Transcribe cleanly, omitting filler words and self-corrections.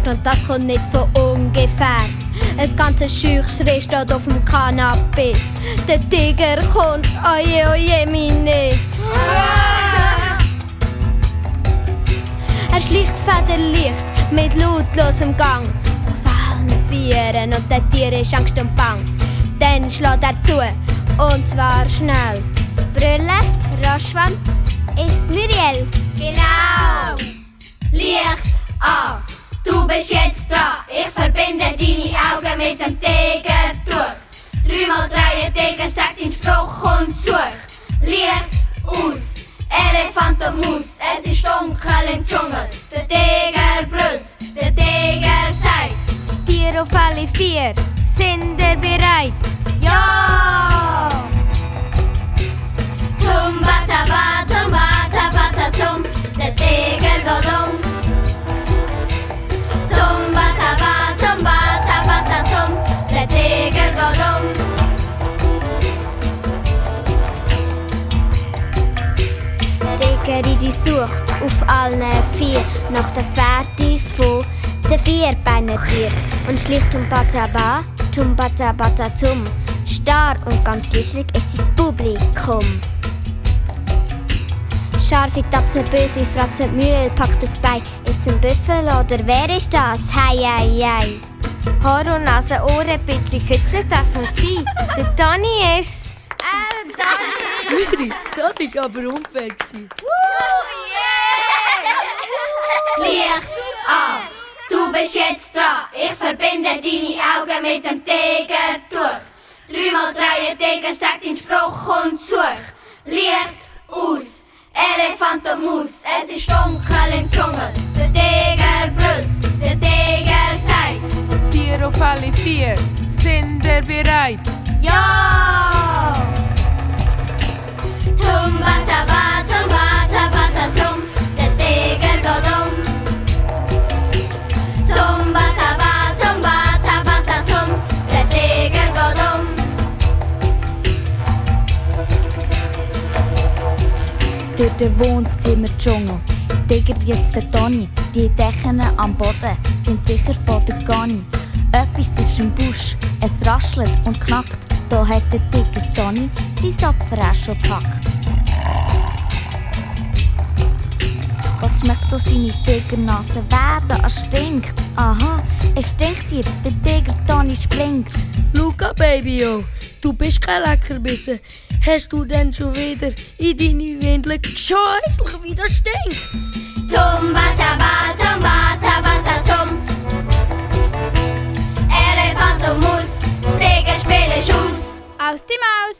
und das kommt nicht von ungefähr. Ein ganzes Scheuchsreh steht auf dem Kanapee. Der Tiger kommt, oje, oje, meine. Er schleicht federleicht mit lautlosem Gang auf allen Vieren und der Tier ist Angst und Bang. Dann schlägt er zu, und zwar schnell. Brille, Roschwanz, ist Muriel. Genau! Licht an! Du bist jetzt dran! Ich verbinde deine Augen mit dem Tigertuch. 3x3 Tiger sagt den Spruch und such. Licht aus! Elefant und Maus, es ist dunkel im Dschungel. Der Tiger brüllt, der Tiger sagt: Tiere auf alle vier, sind ihr bereit? Ja! Tumba taba, tumba taba tum, der Tiger geht um. Tumba taba, tum, der Tiger geht um. Tigeridi sucht auf allen vier nach der Fährte von den Vierbeinentier und schlicht Tumbataba, Tumbatabatatum. Starr und ganz leislich ist sein Publikum. Scharfe Tatze, böse Fratze, Mühl packt das Bein. Ist ein Büffel oder wer ist das? Hei, hei, hei. Haar und Nase, Ohren, bisschen Kütze, das muss sein. Der Toni ist's. Miri, das war aber unfair. Licht an! Du bist jetzt dran! Ich verbinde deine Augen mit dem Tigertuch. 3x3 Tiger sagt den Spruch und such. Licht aus! Elefant und Maus, es ist dunkel im Dschungel. Der Tiger brüllt, der Tiger sagt: Tiere auf alle vier, sind ihr bereit? Ja! Tumba taba, tum, der Tiger geht um. Tumba taba, tum, der Tiger geht um. Durch den Wohnzimmer-Dschungel tigert jetzt der Toni. Die Decken am Boden sind sicher von der Gani. Etwas ist im Busch, es raschelt und knackt. Da hat der Tiger Toni sein Opfer auch schon gepackt. Was schmeckt aus seine Tigernase? Wer da stinkt? Aha, es stinkt hier, der Tiger Toni springt. Luca, Baby, oh, du bist kein Leckerbissen. Hast du denn schon wieder in deine Windel gescheußlich, wie das stinkt? Tumba taba, tum. Elefant und Maus, das Tigerspiel ist aus. Aus die Maus!